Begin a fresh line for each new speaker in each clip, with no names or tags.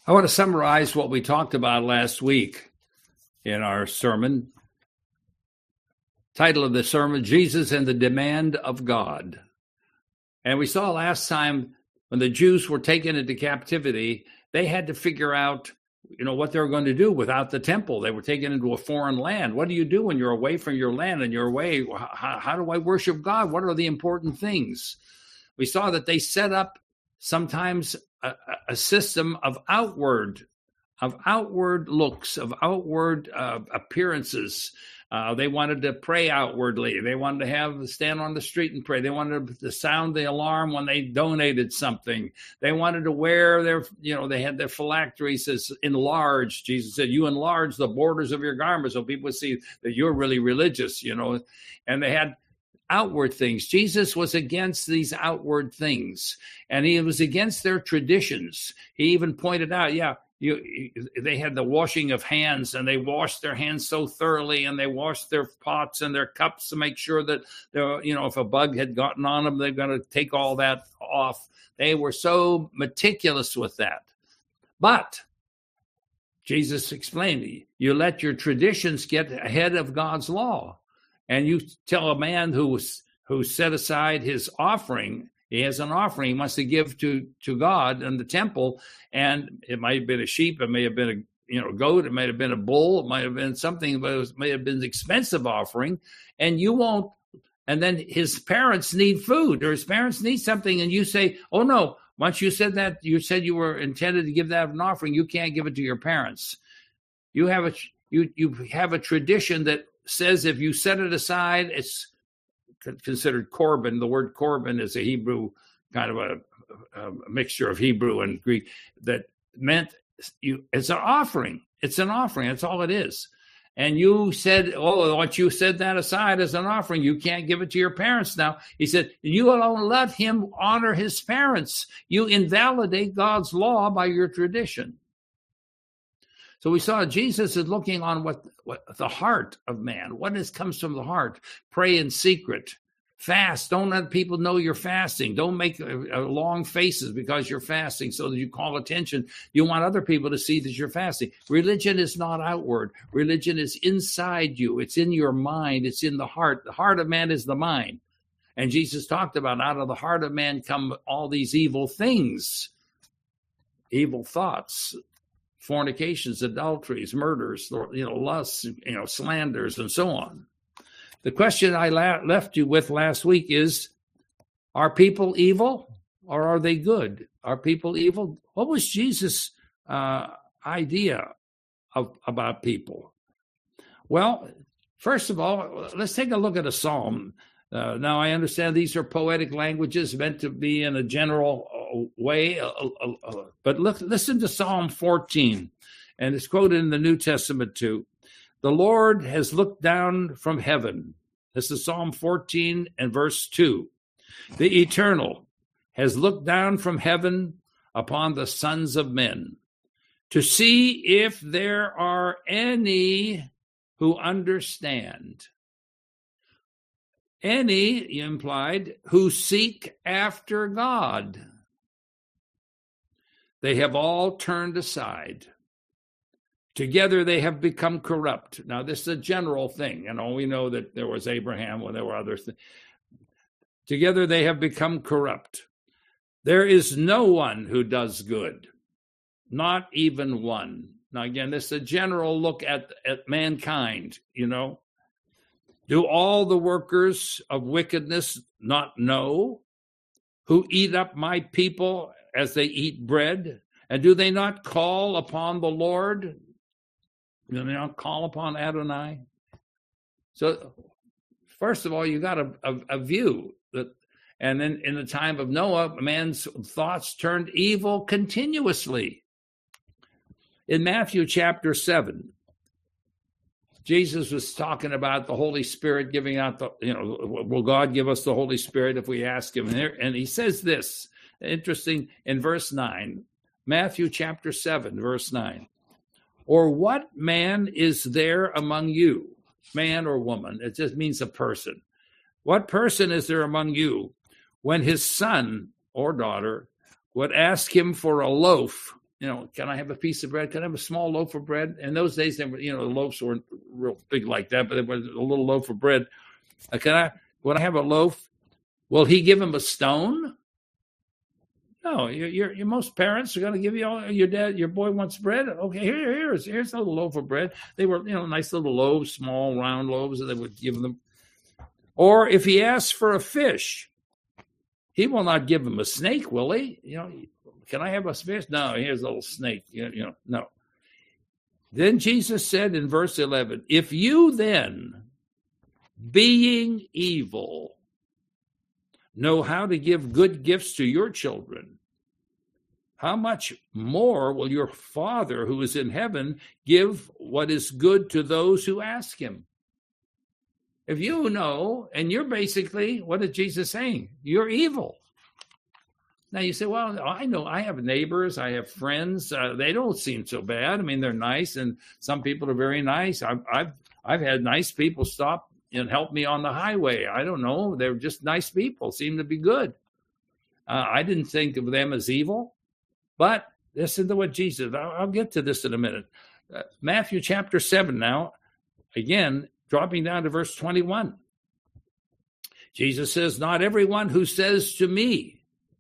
I want to summarize what we talked about last week in our sermon. Title of the sermon, Jesus and the Demand of God. And we saw last time when the Jews were taken into captivity, they had to figure out, what they were going to do without the temple. They were taken into a foreign land. What do you do when you're away from your land and you're away? How do I worship God? What are the important things? We saw that they set up sometimes a system of outward looks, of outward appearances. They wanted to pray outwardly. They wanted to stand on the street and pray. They wanted to sound the alarm when they donated something. They wanted to wear they had their phylacteries enlarged. Jesus said, you enlarge the borders of your garments so people see that you're really religious, and they had outward things. Jesus was against these outward things, and he was against their traditions. He even pointed out, they had the washing of hands, and they washed their hands so thoroughly, and they washed their pots and their cups to make sure that if a bug had gotten on them, they're going to take all that off. They were so meticulous with that. But Jesus explained, you let your traditions get ahead of God's law. And you tell a man who set aside his offering, he has an offering he wants to give to God in the temple, and it might have been a sheep, it may have been a goat, it might have been a bull, it might have been something, but it may have been an expensive offering, and you won't. And then his parents need food, or his parents need something, and you say, "Oh no! Once you said that, you said you were intended to give that an offering. You can't give it to your parents. You have a tradition that says if you set it aside, it's considered korban. The word korban is a Hebrew, kind of a mixture of Hebrew and Greek, that meant it's an offering. It's an offering. That's all it is. And you said, once you set that aside as an offering, you can't give it to your parents now. He said, you don't let him honor his parents. You invalidate God's law by your tradition. So we saw Jesus is looking on what the heart of man, comes from the heart. Pray in secret. Fast. Don't let people know you're fasting. Don't make long faces because you're fasting so that you call attention. You want other people to see that you're fasting. Religion is not outward. Religion is inside you. It's in your mind. It's in the heart. The heart of man is the mind. And Jesus talked about out of the heart of man come all these evil things, evil thoughts, fornications, adulteries, murders, lusts, slanders, and so on. The question I left you with last week is, are people evil or are they good? Are people evil? What was Jesus' idea about people? Well, first of all, let's take a look at a psalm. Now, I understand these are poetic languages meant to be in a general way, but listen to Psalm 14, and it's quoted in the New Testament too. The Lord has looked down from heaven. This is Psalm 14 and verse 2. The Eternal has looked down from heaven upon the sons of men to see if there are any who understand. Any, he implied, who seek after God. They have all turned aside. Together they have become corrupt. Now, this is a general thing. We know that there was Abraham when there were others. Together they have become corrupt. There is no one who does good, not even one. Now, again, this is a general look at mankind, Do all the workers of wickedness not know, who eat up my people as they eat bread? And do they not call upon the Lord? Do they not call upon Adonai? So, first of all, you got a view that, and then in the time of Noah, man's thoughts turned evil continuously. In Matthew chapter 7, Jesus was talking about the Holy Spirit giving out will God give us the Holy Spirit if we ask him? And he says this, interesting, in verse 9, Matthew chapter 7, verse 9. Or what man is there among you, man or woman? It just means a person. What person is there among you when his son or daughter would ask him for a loaf can I have a piece of bread? Can I have a small loaf of bread? In those days, they were, the loaves weren't real big like that, but there was a little loaf of bread. When I have a loaf, will he give him a stone? No, your most parents are going to give you your boy wants bread. Okay, here's a little loaf of bread. They were, nice little loaves, small round loaves that they would give them. Or if he asks for a fish, he will not give him a snake, will he? Can I have a fish? No, here's a little snake. No. Then Jesus said in verse 11, if you then, being evil, know how to give good gifts to your children, how much more will your Father who is in heaven give what is good to those who ask him? If you know, and you're basically, what is Jesus saying? You're evil. Now you say, well, I know I have neighbors, I have friends. They don't seem so bad. I mean, they're nice, and some people are very nice. I've had nice people stop and help me on the highway. I don't know. They're just nice people, seem to be good. I didn't think of them as evil, but listen to what Jesus, I'll get to this in a minute. Matthew chapter 7 now, again, dropping down to verse 21. Jesus says, not everyone who says to me,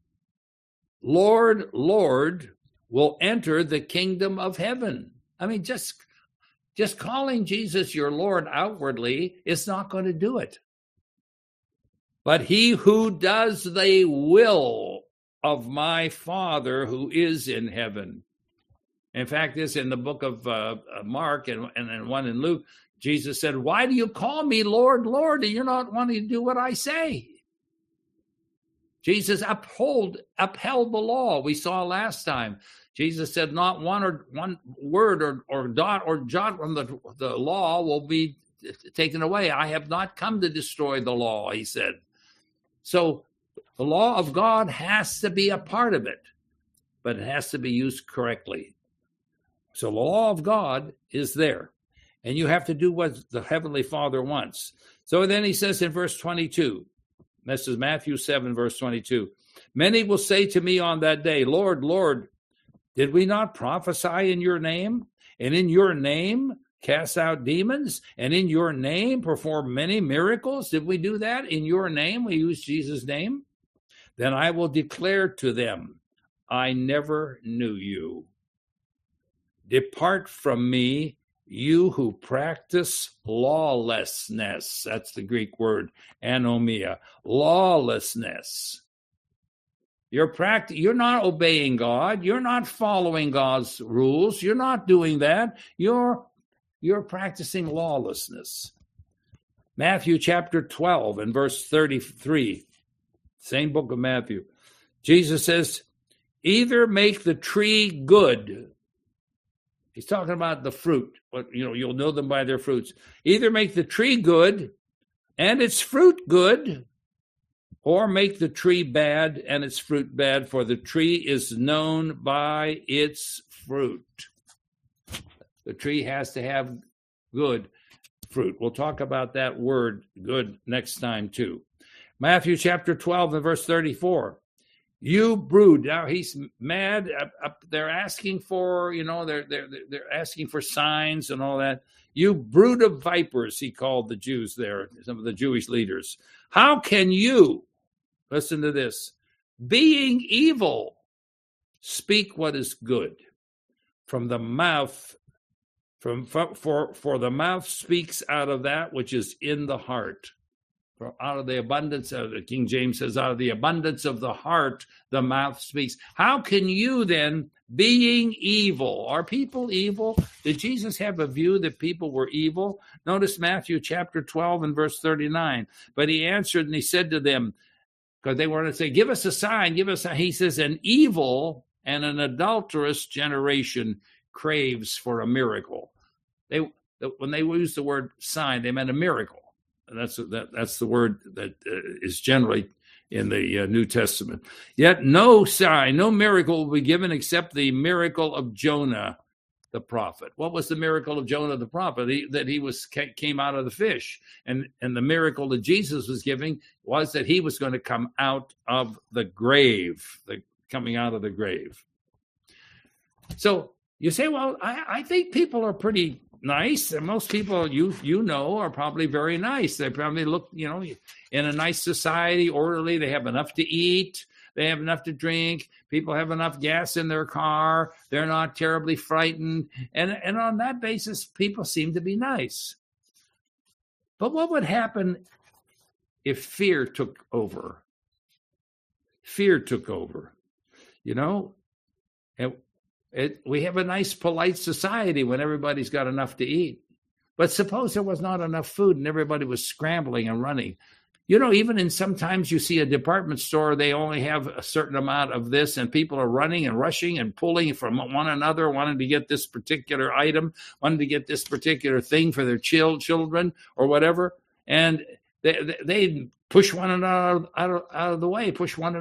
Lord, Lord, will enter the kingdom of heaven. I mean, just calling Jesus your Lord outwardly is not going to do it. But he who does the will of my Father who is in heaven. In fact, this in the book of Mark and one in Luke, Jesus said, why do you call me Lord, Lord, and you're not wanting to do what I say? Jesus upheld the law. We saw last time. Jesus said not one word or dot or jot from the law will be taken away. I have not come to destroy the law, he said. So the law of God has to be a part of it, but it has to be used correctly. So the law of God is there, and you have to do what the Heavenly Father wants. So then he says in verse 22, this is Matthew 7, verse 22, many will say to me on that day, Lord, Lord, did we not prophesy in your name, and in your name cast out demons, and in your name perform many miracles? Did we do that in your name? We use Jesus' name. Then I will declare to them, I never knew you. Depart from me, you who practice lawlessness. That's the Greek word, anomia, lawlessness. You're not obeying God. You're not following God's rules. You're not doing that. You're practicing lawlessness. Matthew chapter 12 and verse 33, same book of Matthew. Jesus says, either make the tree good. He's talking about the fruit. But, you'll know them by their fruits. Either make the tree good and its fruit good, or make the tree bad and its fruit bad, for the tree is known by its fruit. The tree has to have good fruit. We'll talk about that word good next time too. Matthew chapter 12 and verse 34. You brood. Now he's mad. They're asking for, they're asking for signs and all that. You brood of vipers, he called the Jews there, some of the Jewish leaders. How can you, listen to this, being evil, speak what is good? From the mouth, for the mouth speaks out of that which is in the heart. For out of the abundance of, King James says, out of the abundance of the heart, the mouth speaks. How can you then, being evil, are people evil? Did Jesus have a view that people were evil? Notice Matthew chapter 12 and verse 39. But he answered and he said to them, because they wanted to say, give us a sign, give us a, he says, an evil and an adulterous generation craves for a miracle. When they used the word sign, they meant a miracle. And that's the word that is generally in the New Testament. Yet no sign, no miracle will be given except the miracle of Jonah the prophet. What was the miracle of Jonah the prophet? That he came out of the fish. And the miracle that Jesus was giving was that he was going to come out of the grave, coming out of the grave. So you say, well, I think people are pretty nice, and most people you know are probably very nice. They probably look, in a nice society, orderly. They have enough to eat. They have enough to drink. People have enough gas in their car. They're not terribly frightened. And on that basis, people seem to be nice. But what would happen if fear took over? Fear took over. We have a nice, polite society when everybody's got enough to eat. But suppose there was not enough food and everybody was scrambling and running. Even in sometimes you see a department store, they only have a certain amount of this, and people are running and rushing and pulling from one another, wanting to get this particular item, wanting to get this particular thing for their children or whatever. And they push one another out of the way,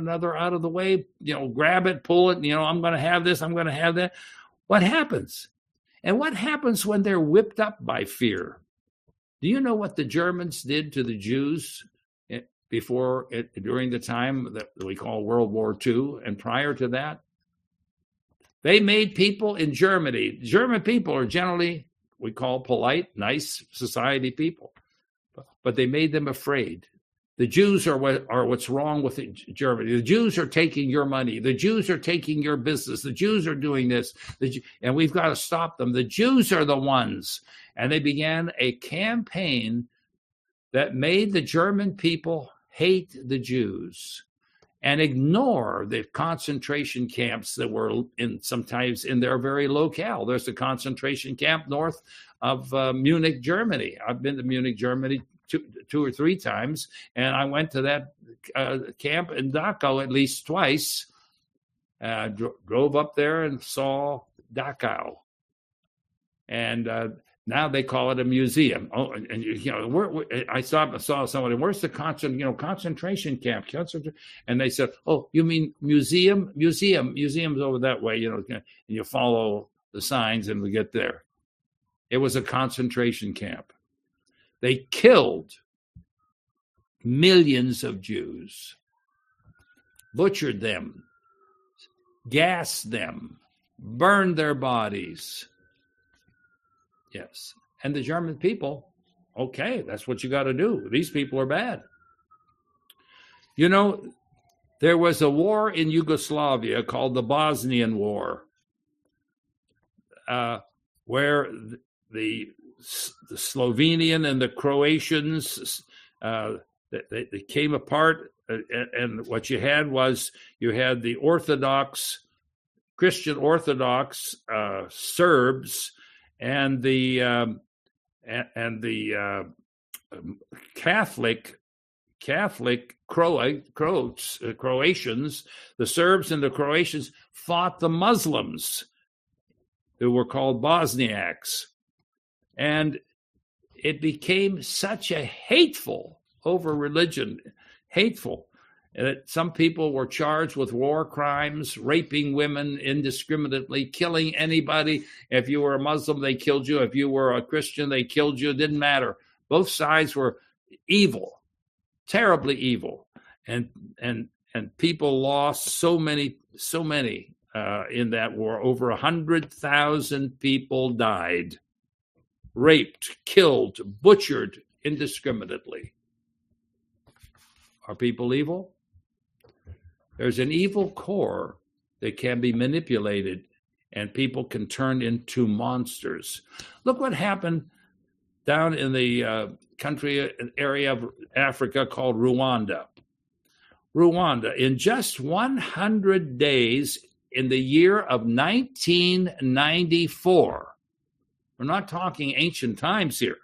grab it, pull it, I'm going to have this, I'm going to have that. What happens? And what happens when they're whipped up by fear? Do you know what the Germans did to the Jews during the time that we call World War II and prior to that? They made people in Germany. German people are generally, we call polite, nice society people, but they made them afraid. The Jews are what's wrong with Germany. The Jews are taking your money. The Jews are taking your business. The Jews are doing this. And we've got to stop them. The Jews are the ones. And they began a campaign that made the German people hate the Jews and ignore the concentration camps that were sometimes in their very locale. There's a concentration camp north of Munich, Germany. I've been to Munich, Germany two or three times, and I went to that camp in Dachau at least twice. Drove up there and saw Dachau, and now they call it a museum. Oh, and I saw somebody. Where's the concentration camp? And they said, "Oh, you mean museum? Museum's over that way." And you follow the signs, and we get there. It was a concentration camp. They killed millions of Jews, butchered them, gassed them, burned their bodies. Yes. And the German people, okay, that's what you got to do. These people are bad. There was a war in Yugoslavia called the Bosnian War, where the Slovenian and the Croatians, they came apart, and what you had the Christian Orthodox Serbs and the Catholic Croatians. The Serbs and the Croatians fought the Muslims, who were called Bosniaks. And it became such a hateful over religion, that some people were charged with war crimes, raping women indiscriminately, killing anybody. If you were a Muslim, they killed you. If you were a Christian, they killed you. It didn't matter. Both sides were evil, terribly evil. And people lost so many in that war. Over 100,000 people died. Raped, killed, butchered indiscriminately. Are people evil? There's an evil core that can be manipulated, and people can turn into monsters. Look what happened down in the area of Africa called Rwanda. Rwanda, in just 100 days in the year of 1994, we're not talking ancient times here,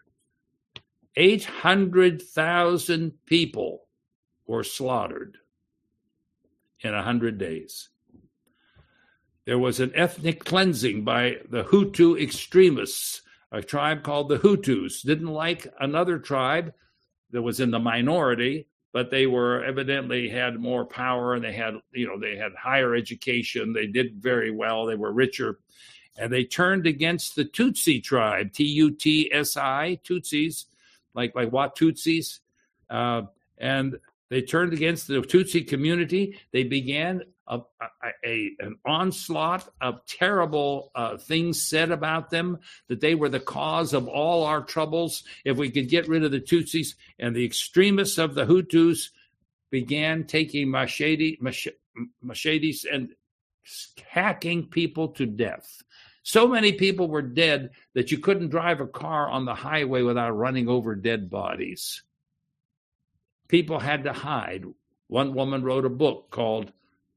800,000 people were slaughtered in 100 days. There was an ethnic cleansing by the Hutu extremists, a tribe called the Hutus. Didn't like another tribe that was in the minority, but they were evidently had more power, and they had higher education. They did very well. They were richer. And they turned against the Tutsi tribe, Tutsi, Tutsis, like what Tutsis. And they turned against the Tutsi community. They began an onslaught of terrible things said about them, that they were the cause of all our troubles. If we could get rid of the Tutsis, and the extremists of the Hutus began taking machetes and hacking people to death. So many people were dead that you couldn't drive a car on the highway without running over dead bodies. People had to hide. One woman wrote a book called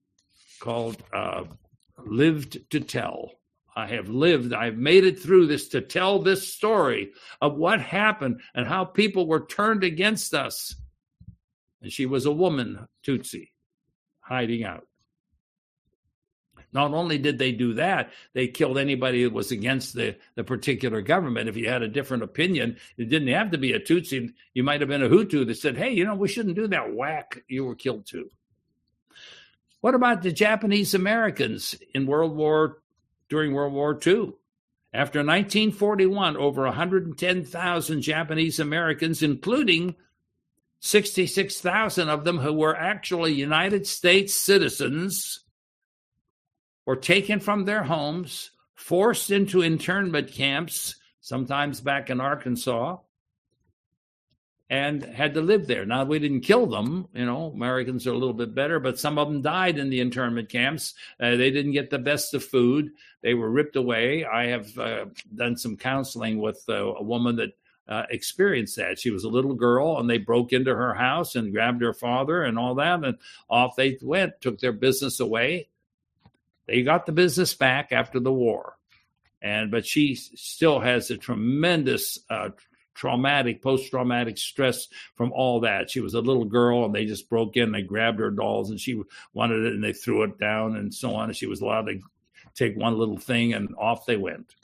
Lived to Tell. I've made it through this to tell this story of what happened and how people were turned against us. And she was a woman, Tutsi, hiding out. Not only did they do that, they killed anybody that was against the particular government. If you had a different opinion, it didn't have to be a Tutsi. You might have been a Hutu that said, hey, we shouldn't do that. Whack, you were killed too. What about the Japanese Americans during World War II? After 1941, over 110,000 Japanese Americans, including 66,000 of them who were actually United States citizens, were taken from their homes, forced into internment camps, sometimes back in Arkansas, and had to live there. Now, we didn't kill them. Americans are a little bit better, but some of them died in the internment camps. They didn't get the best of food. They were ripped away. I have done some counseling with a woman that experienced that. She was a little girl, and they broke into her house and grabbed her father and all that, and off they went, took their business away. They got the business back after the war, but she still has a tremendous post-traumatic stress from all that. She was a little girl, and they just broke in, they grabbed her dolls, and she wanted it, and they threw it down and so on, and she was allowed to take one little thing, and off they went.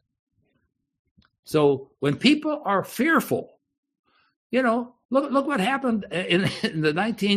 So when people are fearful, look what happened in the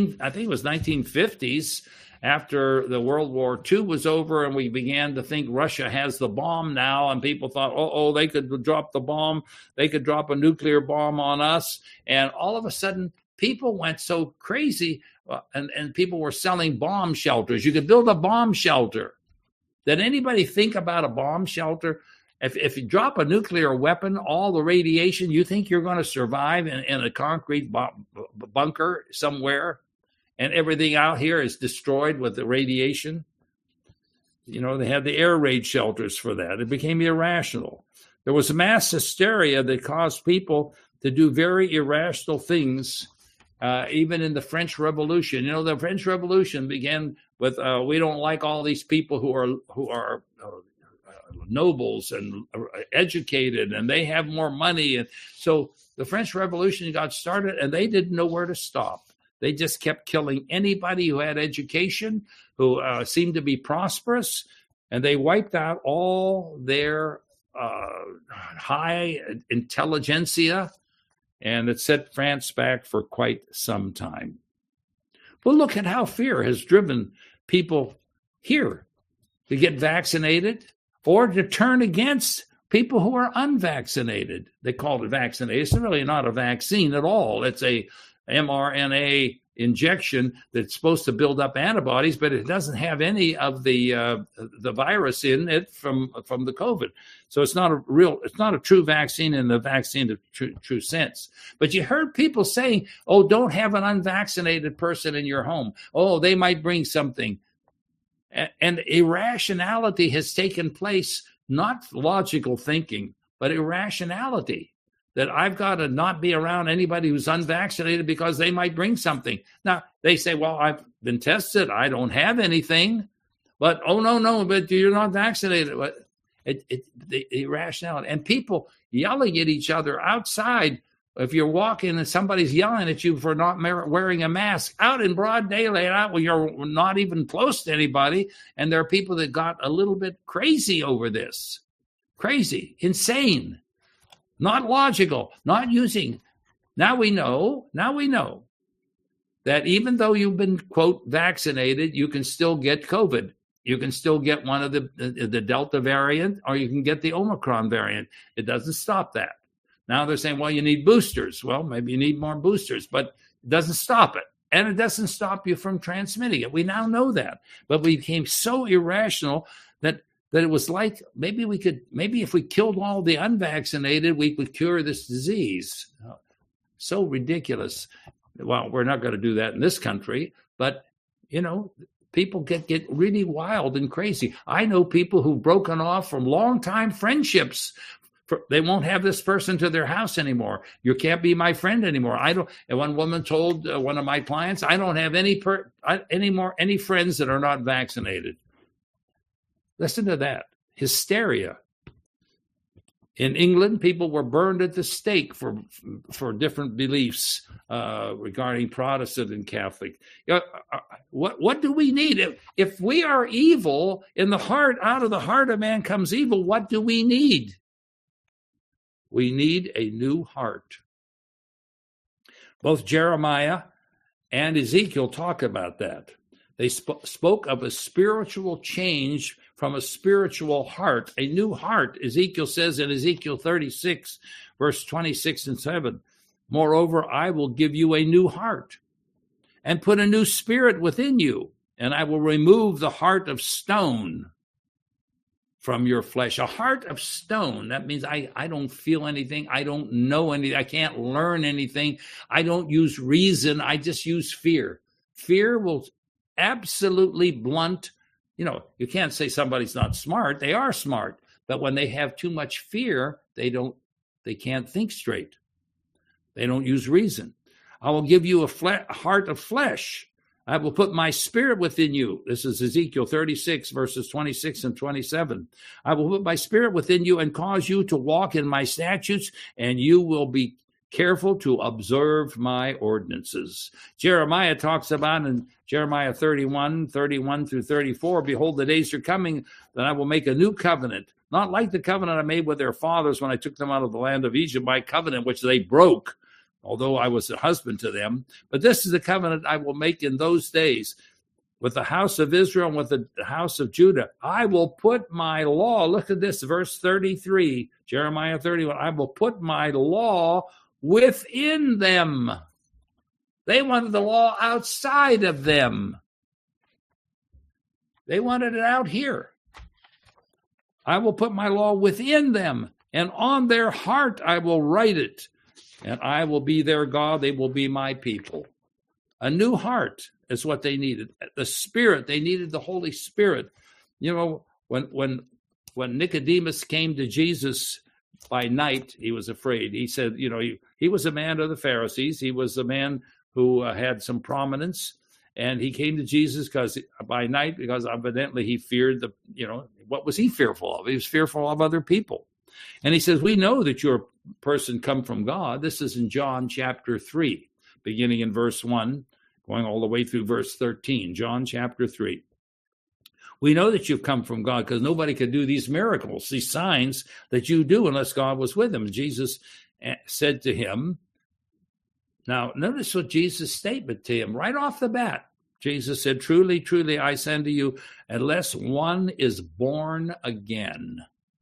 1950s. After the World War II was over and we began to think Russia has the bomb now, and people thought, they could drop the bomb. They could drop a nuclear bomb on us. And all of a sudden, people went so crazy, and people were selling bomb shelters. You could build a bomb shelter. Did anybody think about a bomb shelter? If you drop a nuclear weapon, all the radiation, you think you're going to survive in a concrete bunker somewhere? And everything out here is destroyed with the radiation. They had the air raid shelters for that. It became irrational. There was mass hysteria that caused people to do very irrational things, even in the French Revolution. The French Revolution began with, we don't like all these people who are nobles and educated, and they have more money. And so the French Revolution got started, and they didn't know where to stop. They just kept killing anybody who had education, who seemed to be prosperous, and they wiped out all their high intelligentsia, and it set France back for quite some time. Well, look at how fear has driven people here to get vaccinated or to turn against people who are unvaccinated. They call it vaccinated. It's really not a vaccine at all. It's a mRNA injection that's supposed to build up antibodies, but it doesn't have any of the virus in it from the COVID. So it's not a true vaccine in the vaccine of true sense. But you heard people saying, don't have an unvaccinated person in your home. They might bring something. And irrationality has taken place, not logical thinking, but irrationality. That I've got to not be around anybody who's unvaccinated because they might bring something. Now, they say, well, I've been tested. I don't have anything. But, no, but you're not vaccinated. The irrationality. And people yelling at each other outside. If you're walking and somebody's yelling at you for not wearing a mask out in broad daylight, out when you're not even close to anybody. And there are people that got a little bit crazy over this. Crazy, insane. Not logical, not using. Now we know that even though you've been, quote, vaccinated, you can still get COVID. You can still get one of the Delta variant, or you can get the Omicron variant. It doesn't stop that. Now they're saying, well, you need boosters. Well, maybe you need more boosters, but it doesn't stop it. and it doesn't stop you from transmitting it. We now know that. But we became so irrational that it was like maybe if we killed all the unvaccinated, we could cure this disease. So ridiculous. Well, we're not going to do that in this country, but, people get really wild and crazy. I know people who've broken off from long-time friendships. They won't have this person to their house anymore. You can't be my friend anymore. And one woman told one of my clients, I don't have any friends that are not vaccinated. Listen to that. Hysteria. In England, people were burned at the stake for different beliefs regarding Protestant and Catholic. What do we need? If we are evil in the heart, out of the heart of man comes evil, what do we need? We need a new heart. Both Jeremiah and Ezekiel talk about that. They spoke of a spiritual change from a spiritual heart, a new heart. Ezekiel says in Ezekiel 36, verse 26 and 7, moreover, I will give you a new heart and put a new spirit within you, and I will remove the heart of stone from your flesh. A heart of stone. That means I don't feel anything. I don't know anything. I can't learn anything. I don't use reason. I just use fear. Fear will absolutely blunt. You can't say somebody's not smart. They are smart. But when they have too much fear, they can't think straight. They don't use reason. I will give you a heart of flesh. I will put my spirit within you. This is Ezekiel 36, verses 26 and 27. I will put my spirit within you and cause you to walk in my statutes, and you will be careful to observe my ordinances. Jeremiah talks about in Jeremiah 31 through 34, behold, the days are coming that I will make a new covenant, not like the covenant I made with their fathers when I took them out of the land of Egypt, my covenant which they broke, although I was a husband to them. But this is the covenant I will make in those days with the house of Israel and with the house of Judah. I will put my law, look at this, verse 33, Jeremiah 31, I will put my law within them. They wanted the law outside of them. They wanted it out here. I will put my law within them, and on their heart I will write it, and I will be their God. They will be my people. A new heart is what they needed. The Spirit, they needed the Holy Spirit. When Nicodemus came to Jesus by night, he was afraid. He said, he was a man of the Pharisees. He was a man who had some prominence, and he came to Jesus by night because evidently he feared what was he fearful of? He was fearful of other people. And he says, we know that you're a person come from God. This is in John chapter 3, beginning in verse 1, going all the way through verse 13, John chapter 3. We know that you've come from God because nobody could do these miracles, these signs that you do unless God was with him. Jesus said to him, now notice what Jesus' statement to him right off the bat. Jesus said, truly, truly, I say unto you, unless one is born again,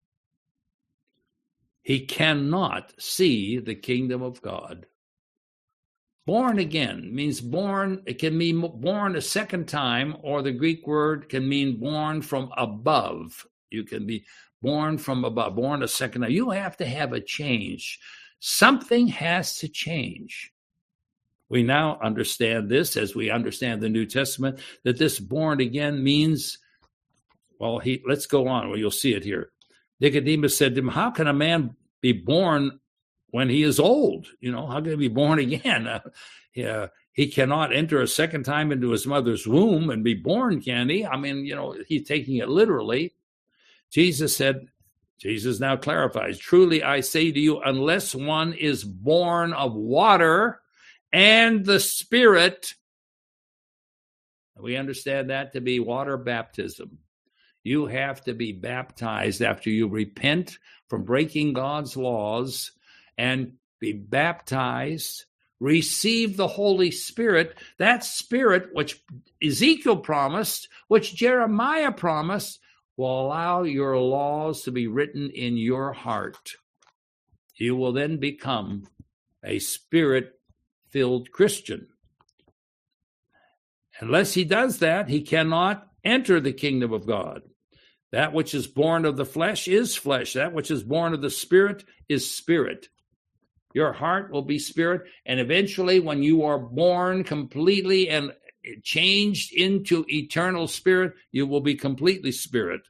he cannot see the kingdom of God. Born again means born. It can mean born a second time, or the Greek word can mean born from above. You can be born from above, born a second time. You have to have a change. Something has to change. We now understand this as we understand the New Testament, that this born again means, let's go on. Well, you'll see it here. Nicodemus said to him, how can a man be born when he is old? How can he be born again? He cannot enter a second time into his mother's womb and be born, can he? I mean, he's taking it literally. Jesus now clarifies, truly I say to you, unless one is born of water and the Spirit, we understand that to be water baptism. You have to be baptized after you repent from breaking God's laws and be baptized, receive the Holy Spirit. That Spirit which Ezekiel promised, which Jeremiah promised, will allow your laws to be written in your heart. You will then become a Spirit-filled Christian. Unless he does that, he cannot enter the kingdom of God. That which is born of the flesh is flesh. That which is born of the spirit is spirit. Your heart will be spirit. And eventually, when you are born completely and changed into eternal spirit, you will be completely spirit.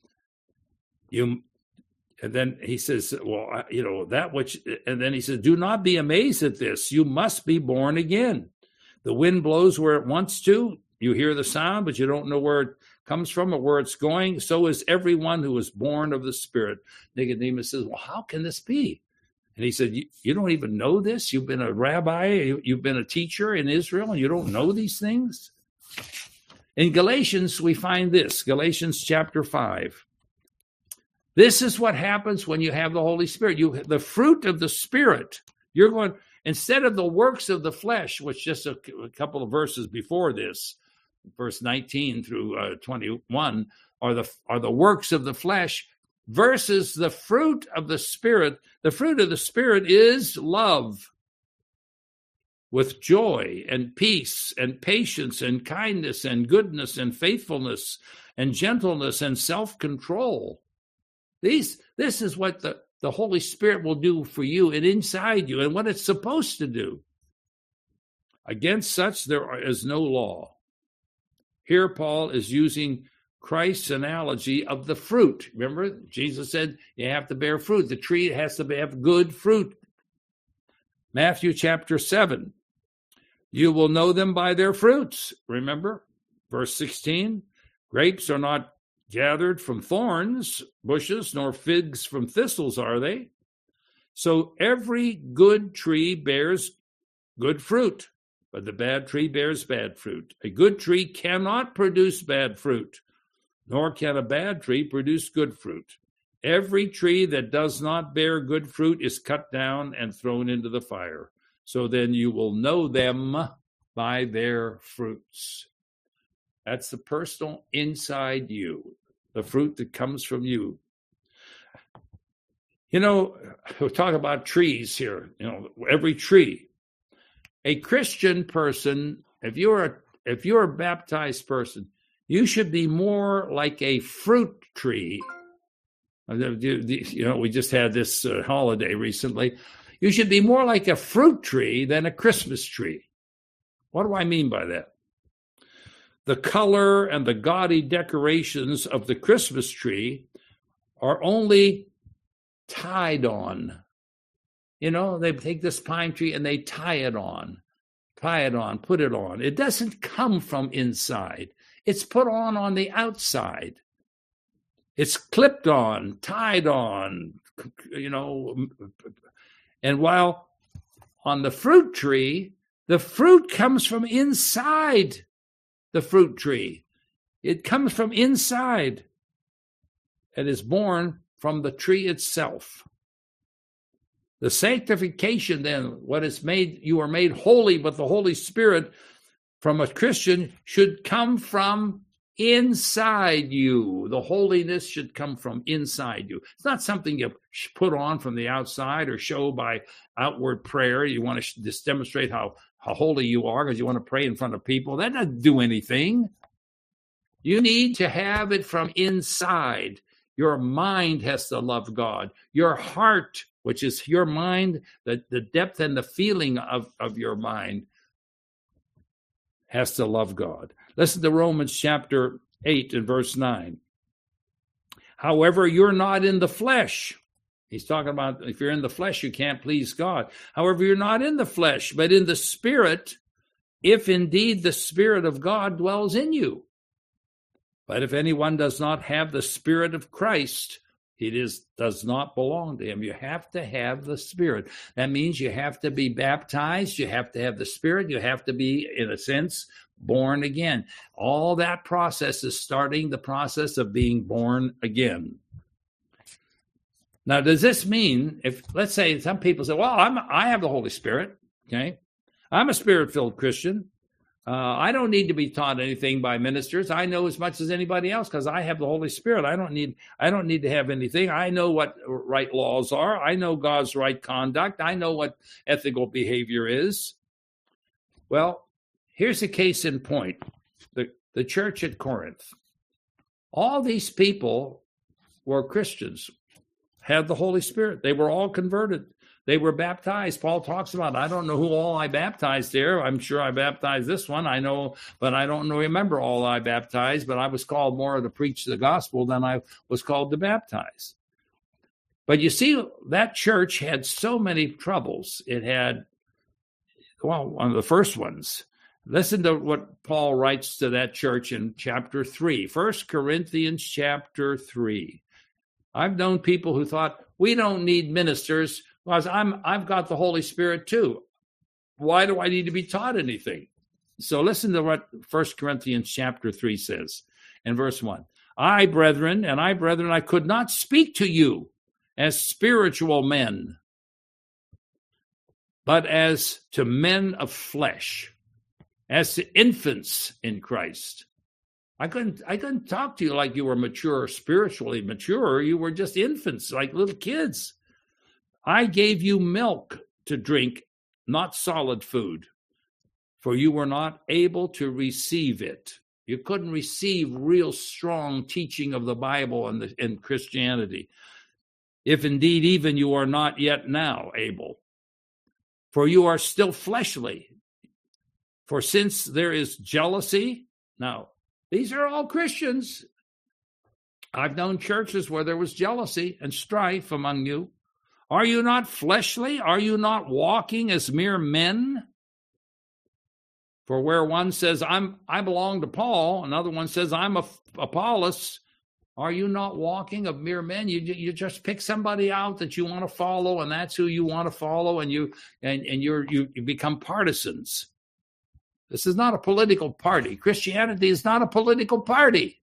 And then he says, well, that which, and then he says, do not be amazed at this. You must be born again. The wind blows where it wants to. You hear the sound, but you don't know where it comes from or where it's going. So is everyone who is born of the Spirit. Nicodemus says, well, how can this be? And he said, you don't even know this? You've been a rabbi, you've been a teacher in Israel, and you don't know these things? In Galatians, we find this, Galatians chapter 5. This is what happens when you have the Holy Spirit. The fruit of the Spirit, you're going, instead of the works of the flesh, which just a couple of verses before this, verse 19 through 21, are the works of the flesh, versus the fruit of the Spirit. The fruit of the Spirit is love, with joy and peace and patience and kindness and goodness and faithfulness and gentleness and self-control. This is what the Holy Spirit will do for you and inside you, and what it's supposed to do. Against such there is no law. Here Paul is using Christ's analogy of the fruit. Remember, Jesus said you have to bear fruit. The tree has to have good fruit. Matthew chapter 7. You will know them by their fruits. Remember, verse 16. Grapes are not gathered from thorns, bushes, nor figs from thistles, are they? So every good tree bears good fruit, but the bad tree bears bad fruit. A good tree cannot produce bad fruit, nor can a bad tree produce good fruit. Every tree that does not bear good fruit is cut down and thrown into the fire. So then you will know them by their fruits. That's the personal inside you, the fruit that comes from you. We're talking about trees here, every tree. A Christian person, if you're a baptized person, you should be more like a fruit tree. We just had this holiday recently. You should be more like a fruit tree than a Christmas tree. What do I mean by that? The color and the gaudy decorations of the Christmas tree are only tied on. They take this pine tree and they tie it on, put it on. It doesn't come from inside. It's put on the outside. It's clipped on, tied on, And while on the fruit tree, the fruit comes from inside the fruit tree. It comes from inside and is born from the tree itself. The sanctification, then, what is made, you are made holy, but the Holy Spirit from a Christian should come from inside you. The holiness should come from inside you. It's not something you put on from the outside or show by outward prayer. You want to just demonstrate how holy you are because you want to pray in front of people. That doesn't do anything. You need to have it from inside. Your mind has to love God. Your heart, which is your mind, the depth and the feeling of your mind, has to love God. Listen to Romans chapter 8 and verse 9. However, you're not in the flesh. He's talking about if you're in the flesh, you can't please God. However, you're not in the flesh, but in the Spirit, if indeed the Spirit of God dwells in you. But if anyone does not have the Spirit of Christ, does not belong to him. You have to have the Spirit. That means you have to be baptized. You have to have the Spirit. You have to be, in a sense, born again. All that process is starting the process of being born again. Now, does this mean, if, let's say, some people say, well, I have the Holy Spirit, okay? I'm a Spirit-filled Christian. I don't need to be taught anything by ministers. I know as much as anybody else because I have the Holy Spirit. I don't need to have anything. I know what right laws are. I know God's right conduct. I know what ethical behavior is. Well, here's a case in point. the church at Corinth. All these people were Christians, had the Holy Spirit. They were all converted. They were baptized. Paul talks about, I don't know who all I baptized there. I'm sure I baptized this one. I know, but I don't remember all I baptized, but I was called more to preach the gospel than I was called to baptize. But you see, that church had so many troubles. It had, one of the first ones. Listen to what Paul writes to that church in chapter 3, 1 Corinthians chapter 3. I've known people who thought, we don't need ministers because I've got the Holy Spirit too. Why do I need to be taught anything? So listen to what 1 Corinthians chapter 3 says in verse 1. I, brethren, I could not speak to you as spiritual men, but as to men of flesh, as to infants in Christ. I couldn't talk to you like you were mature, spiritually mature. You were just infants, like little kids. I gave you milk to drink, not solid food, for you were not able to receive it. You couldn't receive real strong teaching of the Bible and Christianity, if indeed even you are not yet now able. For you are still fleshly. For since there is jealousy, now, these are all Christians. I've known churches where there was jealousy and strife among you. Are you not fleshly? Are you not walking as mere men? For where one says, I belong to Paul, another one says, I'm Apollos, are you not walking of mere men? You just pick somebody out that you want to follow, and that's who you want to follow, and you become partisans. This is not a political party. Christianity is not a political party.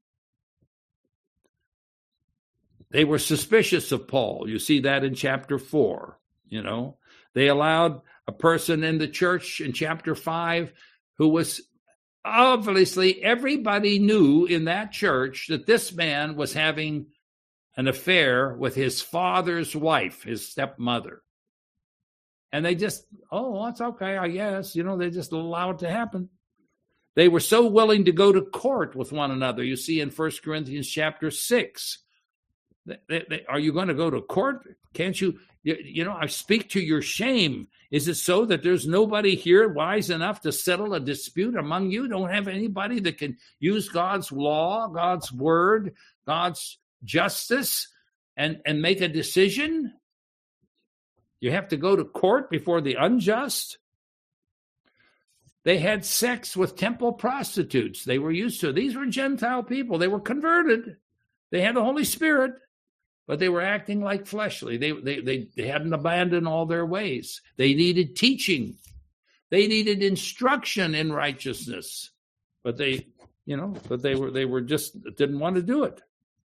They were suspicious of Paul. You see that in chapter 4. They allowed a person in the church in chapter 5 who was obviously, everybody knew in that church that this man was having an affair with his father's wife, his stepmother. And they just, that's okay, I guess. They just allow it to happen. They were so willing to go to court with one another. You see in 1 Corinthians chapter 6. Are you going to go to court? Can't you? I speak to your shame. Is it so that there's nobody here wise enough to settle a dispute among you? Don't have anybody that can use God's law, God's word, God's justice, and make a decision? You have to go to court before the unjust? They had sex with temple prostitutes. They were used to it. These were Gentile people. They were converted. They had the Holy Spirit, but they were acting like fleshly. They hadn't abandoned all their ways. They needed teaching. They needed instruction in righteousness, but they were just didn't want to do it.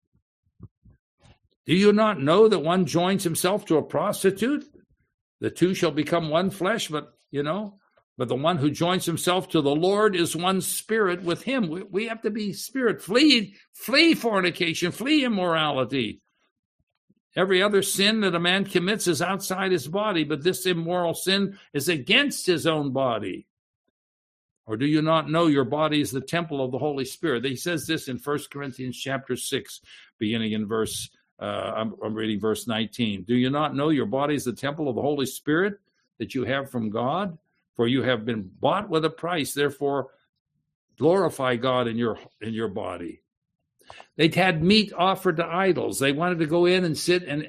Do you not know that one joins himself to a prostitute? The two shall become one flesh, but the one who joins himself to the Lord is one spirit with him. We have to be spirit. Flee fornication, flee immorality. Every other sin that a man commits is outside his body, but this immoral sin is against his own body. Or do you not know your body is the temple of the Holy Spirit? He says this in 1 Corinthians chapter 6, beginning in verse, I'm reading verse 19. Do you not know your body is the temple of the Holy Spirit that you have from God? For you have been bought with a price, therefore glorify God in your body. They'd had meat offered to idols. They wanted to go in and sit and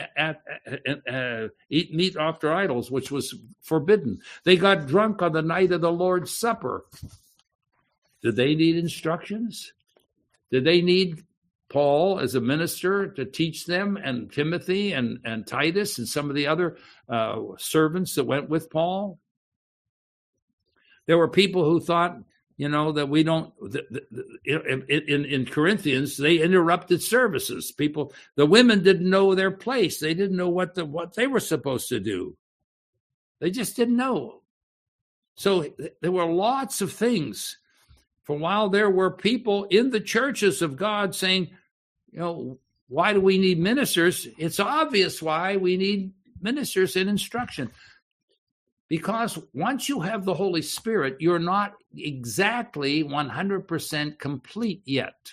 eat meat after idols, which was forbidden. They got drunk on the night of the Lord's Supper. Did they need instructions? Did they need Paul as a minister to teach them, and Timothy and Titus and some of the other servants that went with Paul? There were people who thought, that we don't, in Corinthians, they interrupted services. The women didn't know their place. They didn't know what they were supposed to do. They just didn't know. So there were lots of things. For while there were people in the churches of God saying, why do we need ministers? It's obvious why we need ministers in instruction. Because once you have the Holy Spirit, you're not exactly 100% complete yet.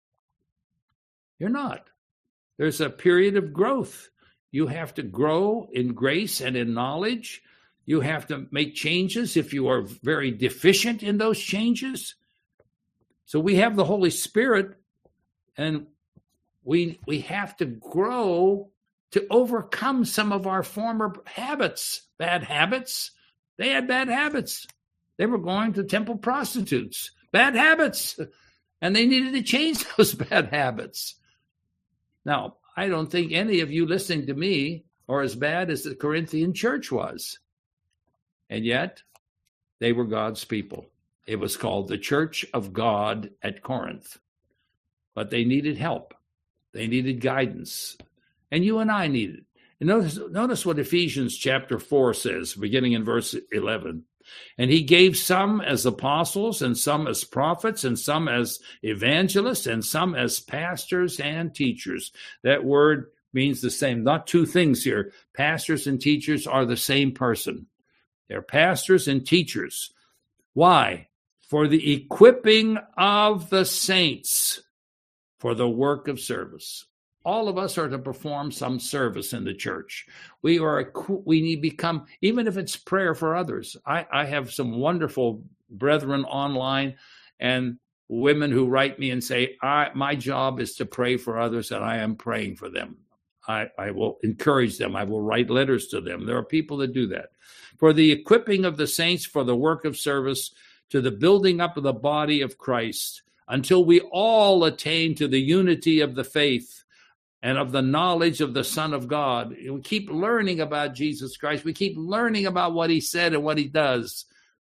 You're not. There's a period of growth. You have to grow in grace and in knowledge. You have to make changes if you are very deficient in those changes. So we have the Holy Spirit, and we have to grow to overcome some of our former habits, bad habits. They had bad habits. They were going to temple prostitutes, bad habits, and they needed to change those bad habits. Now, I don't think any of you listening to me are as bad as the Corinthian church was. And yet, they were God's people. It was called the Church of God at Corinth. But they needed help. They needed guidance. And you and I need it. And notice what Ephesians chapter 4 says, beginning in verse 11. And he gave some as apostles, and some as prophets, and some as evangelists, and some as pastors and teachers. That word means the same. Not two things here. Pastors and teachers are the same person. They're pastors and teachers. Why? For the equipping of the saints, for the work of service. All of us are to perform some service in the church. We need to become, even if it's prayer for others. I have some wonderful brethren online and women who write me and say, my job is to pray for others, and I am praying for them. I will encourage them. I will write letters to them. There are people that do that. For the equipping of the saints for the work of service, to the building up of the body of Christ, until we all attain to the unity of the faith and of the knowledge of the Son of God. We keep learning about Jesus Christ. We keep learning about what he said and what he does.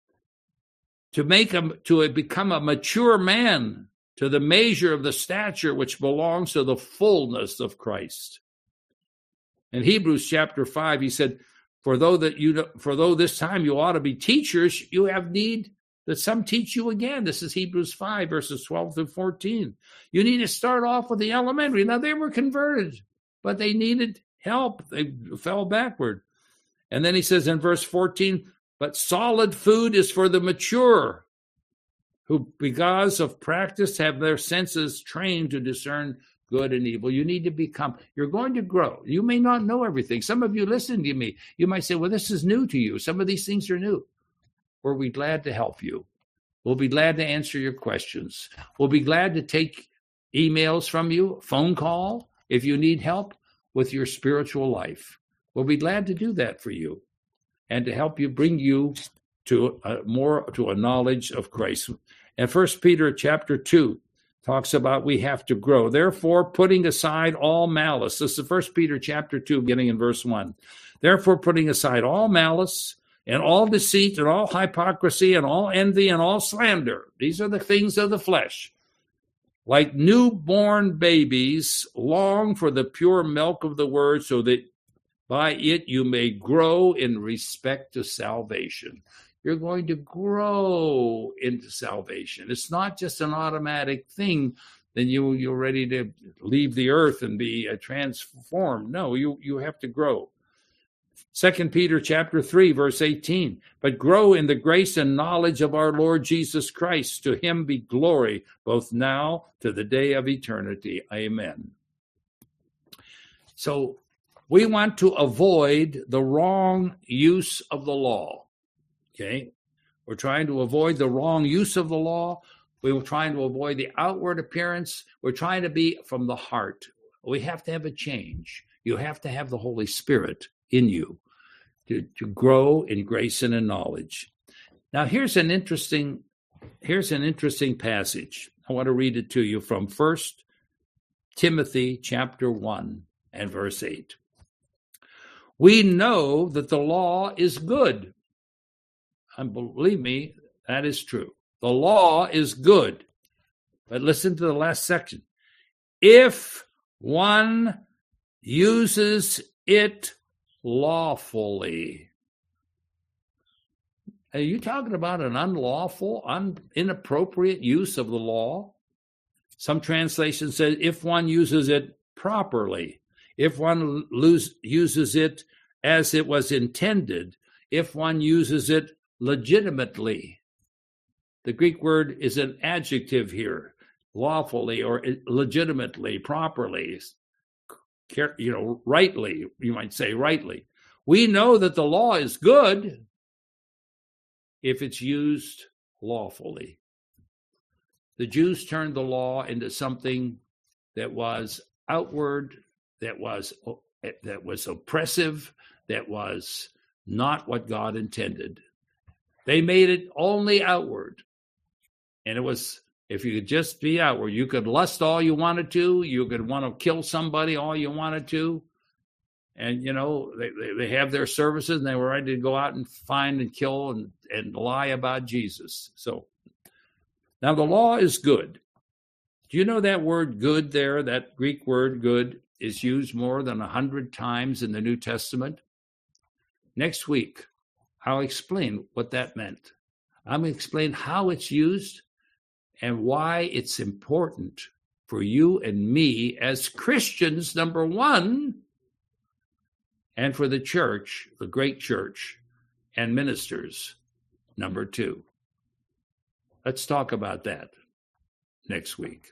To become a mature man, to the measure of the stature which belongs to the fullness of Christ. In Hebrews chapter 5, he said, for though this time you ought to be teachers, you have need that some teach you again. This is Hebrews 5, verses 12 through 14. You need to start off with the elementary. Now, they were converted, but they needed help. They fell backward. And then he says in verse 14, but solid food is for the mature, who because of practice have their senses trained to discern good and evil. You need to you're going to grow. You may not know everything. Some of you listen to me. You might say, well, this is new to you. Some of these things are new. We'll be glad to help you. We'll be glad to answer your questions. We'll be glad to take emails from you, phone call, if you need help with your spiritual life. We'll be glad to do that for you and to help you, bring you to a knowledge of Christ. And 1 Peter chapter 2 talks about we have to grow. Therefore, putting aside all malice. This is 1 Peter chapter 2, beginning in verse 1. Therefore, putting aside all malice, and all deceit, and all hypocrisy, and all envy, and all slander. These are the things of the flesh. Like newborn babies, long for the pure milk of the word, so that by it you may grow in respect to salvation. You're going to grow into salvation. It's not just an automatic thing. Then you're ready to leave the earth and be transformed. No, you have to grow. 2 Peter chapter 3, verse 18, but grow in the grace and knowledge of our Lord Jesus Christ. To him be glory, both now to the day of eternity. Amen. So we want to avoid the wrong use of the law. Okay? We're trying to avoid the wrong use of the law. We're trying to avoid the outward appearance. We're trying to be from the heart. We have to have a change. You have to have the Holy Spirit in you to grow in grace and in knowledge. Now, here's an interesting passage. I want to read it to you from 1 Timothy chapter 1 and verse 8. We know that the law is good. And believe me, that is true. The law is good. But listen to the last section. If one uses it lawfully. Are you talking about an unlawful, inappropriate use of the law? Some translations say if one uses it properly, if one uses it as it was intended, if one uses it legitimately. The Greek word is an adjective here, lawfully or legitimately, properly, rightly, you might say rightly. We know that the law is good if it's used lawfully. The Jews turned the law into something that was outward, that was oppressive, that was not what God intended. They made it only outward. And it was, if you could just be outward, you could lust all you wanted to, you could want to kill somebody all you wanted to. And, they have their services and they were ready to go out and find and kill and lie about Jesus. So now the law is good. Do you know that word good there, that Greek word good, is used more than 100 times in the New Testament? Next week, I'll explain what that meant. I'm going to explain how it's used and why it's important for you and me as Christians, number one, and for the church, the great church, and ministers, number two. Let's talk about that next week.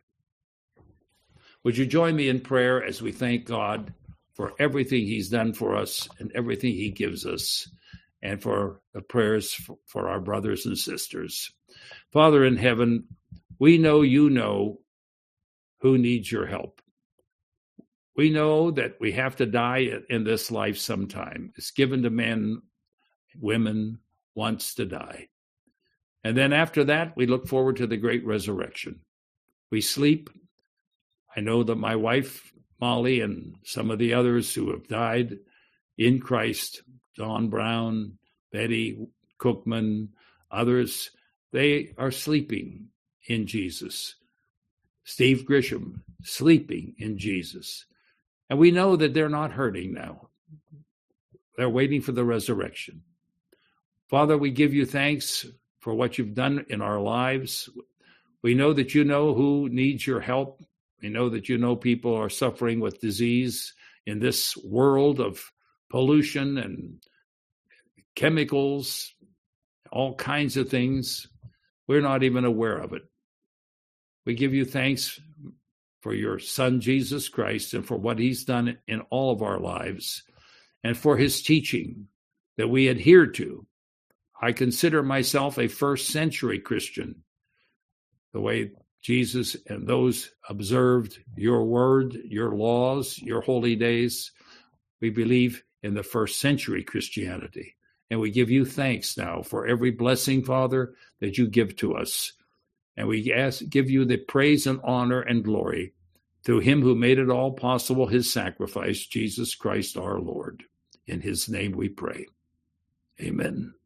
Would you join me in prayer as we thank God for everything he's done for us and everything he gives us, and for the prayers for our brothers and sisters. Father in heaven, we know you know who needs your help. We know that we have to die in this life sometime. It's given to men, women, once to die. And then after that, we look forward to the great resurrection. We sleep. I know that my wife, Molly, and some of the others who have died in Christ, Don Brown, Betty Cookman, others, they are sleeping in Jesus. Steve Grisham, sleeping in Jesus. And we know that they're not hurting now. They're waiting for the resurrection. Father, we give you thanks for what you've done in our lives. We know that you know who needs your help. We know that you know people are suffering with disease in this world of pollution and chemicals, all kinds of things. We're not even aware of it. We give you thanks for your Son, Jesus Christ, and for what he's done in all of our lives, and for his teaching that we adhere to. I consider myself a first-century Christian, the way Jesus and those observed your word, your laws, your holy days. We believe in the first-century Christianity, and we give you thanks now for every blessing, Father, that you give to us. And we give you the praise and honor and glory through him who made it all possible, his sacrifice, Jesus Christ our Lord. In his name we pray. Amen.